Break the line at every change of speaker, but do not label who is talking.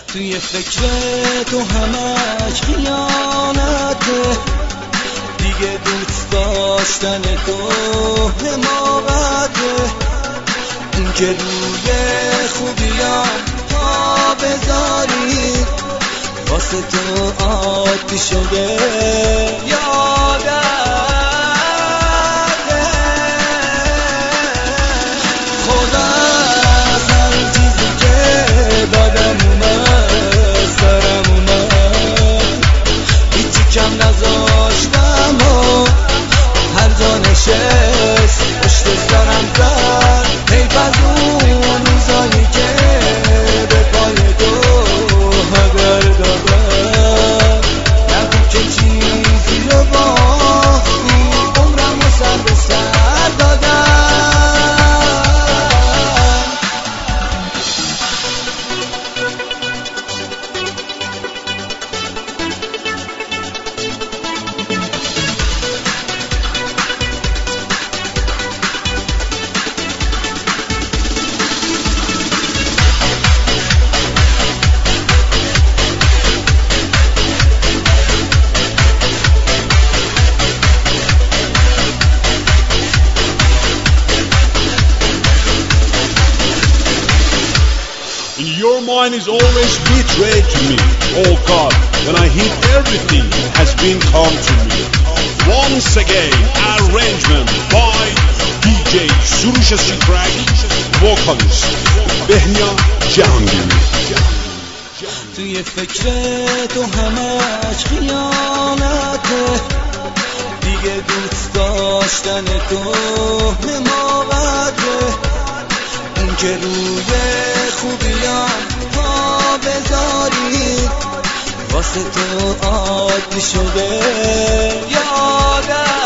توی فکر تو همش خیانته، دیگه دوست داشتن تو حماقته. این که روی خوبیام پا بذاری، واسه تو عادی شده یادته. خدا از هر چیزی که دادم اومد سرم اومد، هیچی کم نذاشتم و هر جا نشست پشت سرم زد. حیف از اون روزایی که به پای تو هدر دادم، نگو که چیزی رو باختی، عمرم رو سر به سر دادم.
Your mind is always betrayed to me. Oh God, when I hear everything has been come to me. Once again, arrangement by DJ Surush Sikrag, vocalist Behnia Jahangiri.
توی فکر تو همش خیانته، دیگه دوست داشتن تو حماقته. این که روی خوبیام پا بذاری، واسه تو عادی شده یادم.